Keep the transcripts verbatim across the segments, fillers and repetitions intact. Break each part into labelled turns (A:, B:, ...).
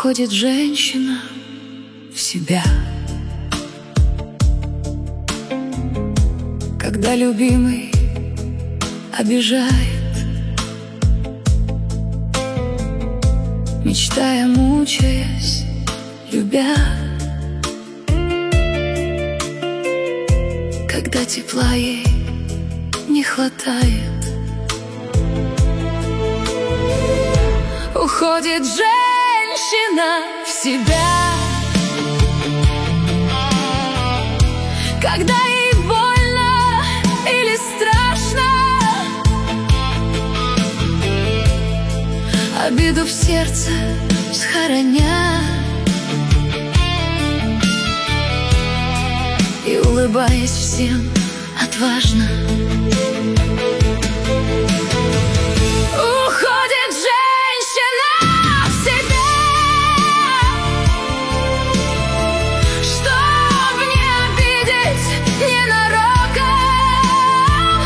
A: Уходит женщина в себя, когда любимый обижает, мечтая, мучаясь, любя. Когда тепла ей не хватает, уходит женщина в себя, когда ей больно или страшно, обиду в сердце схороня, и улыбаясь всем отважно. Уходит женщина в себя, чтоб не обидеть ненароком,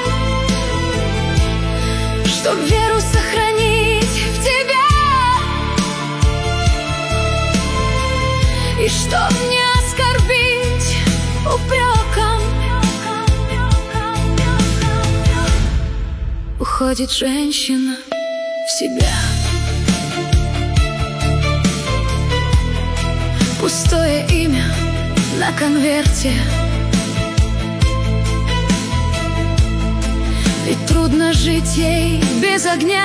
A: чтоб веру сохранить в тебя, и чтоб не оскорбить упреком. Уходит женщина в себя. Пустое имя на конверте, ведь трудно жить ей без огня,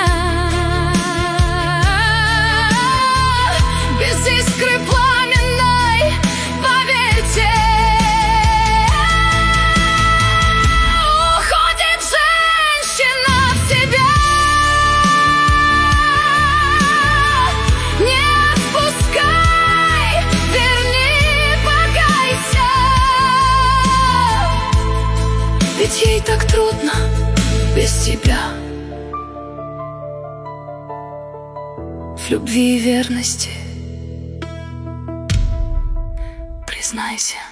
A: без искры пламенной, поверьте. Уходит женщина в себя, не отпускай, верни, покайся, ведь ей так трудно без тебя. В любви и верности признайся.